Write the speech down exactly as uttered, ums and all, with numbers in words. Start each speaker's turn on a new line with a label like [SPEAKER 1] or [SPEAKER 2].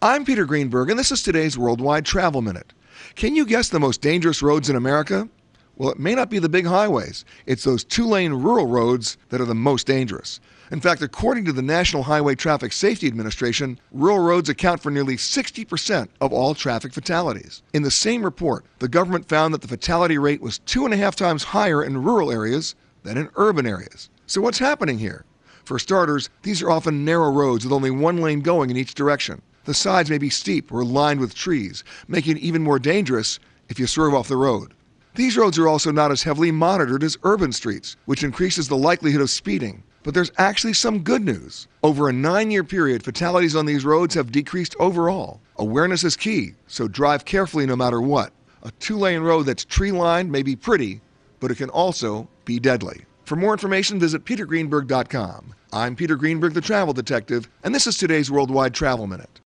[SPEAKER 1] I'm Peter Greenberg, and this is today's Worldwide Travel Minute. Can you guess the most dangerous roads in America? Well, it may not be the big highways. It's those two-lane rural roads that are the most dangerous. In fact, according to the National Highway Traffic Safety Administration, rural roads account for nearly sixty percent of all traffic fatalities. In the same report, the government found that the fatality rate was two and a half times higher in rural areas than in urban areas. So what's happening here? For starters, these are often narrow roads with only one lane going in each direction. The sides may be steep or lined with trees, making it even more dangerous if you swerve off the road. These roads are also not as heavily monitored as urban streets, which increases the likelihood of speeding. But there's actually some good news. Over a nine-year period, fatalities on these roads have decreased overall. Awareness is key, so drive carefully no matter what. A two-lane road that's tree-lined may be pretty, but it can also be deadly. For more information, visit peter greenberg dot com. I'm Peter Greenberg, the Travel Detective, and this is today's Worldwide Travel Minute.